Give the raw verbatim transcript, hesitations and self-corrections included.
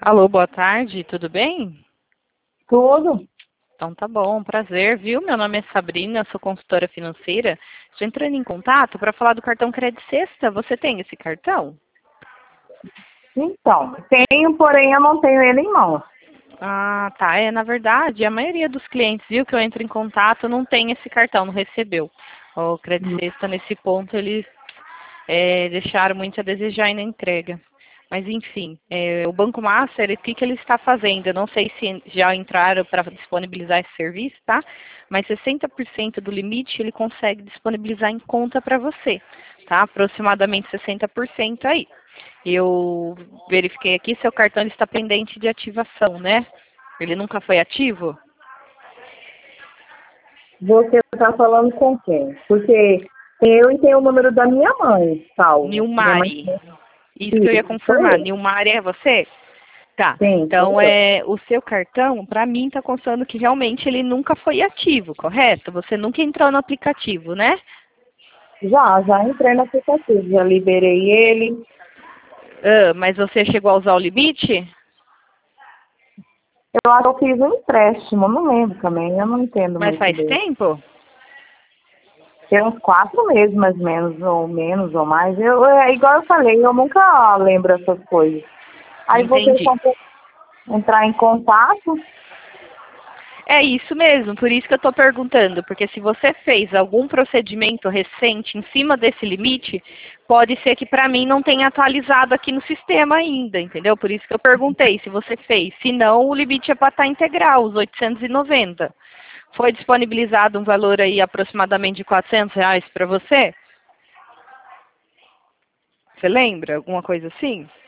Alô, boa tarde, tudo bem? Tudo? Então tá bom, prazer, viu? Meu nome é Sabrina, sou consultora financeira. Estou entrando em contato para falar do cartão Crédito Sexta. Você tem esse cartão? Então, tenho, porém eu não tenho ele em mãos. Ah, tá. É, na verdade, a maioria dos clientes, viu, que eu entro em contato não tem esse cartão, não recebeu. O Crédito Sexta, nesse ponto, eles é, deixaram muito a desejar aí na entrega. Mas, enfim, é, o Banco Master, o que, que ele está fazendo? Eu não sei se já entraram para disponibilizar esse serviço, tá? Mas sessenta por cento do limite ele consegue disponibilizar em conta para você, tá? Aproximadamente sessenta por cento aí. Eu verifiquei aqui, seu cartão ele está pendente de ativação, né? Ele nunca foi ativo? Você está falando com quem? Porque eu e tem o número da minha mãe, salvo. Minha mãe Nilmari. Isso que eu ia Isso, sou confirmar. eu. Nilmari é você? Tá. Sim, Então, sou eu. é, o seu cartão, para mim, está constando que realmente ele nunca foi ativo, correto? Você nunca entrou no aplicativo, né? Já, já entrei no aplicativo, já liberei ele. Ah, mas você chegou a usar o limite? Eu acho que eu fiz um empréstimo, não lembro também, eu não entendo Mas muito faz bem. tempo? Tem uns quatro meses, mais ou menos, ou menos, ou mais. Eu, é igual eu falei, eu nunca lembro essas coisas. Aí vocês Entendi. vão entrar em contato. É isso mesmo, por isso que eu estou perguntando, porque se você fez algum procedimento recente em cima desse limite, pode ser que para mim não tenha atualizado aqui no sistema ainda, entendeu? Por isso que eu perguntei se você fez. Se não, o limite é para estar integral, os oitocentos e noventa. Foi disponibilizado um valor aí aproximadamente de quatrocentos reais para você? Você lembra? Alguma coisa assim?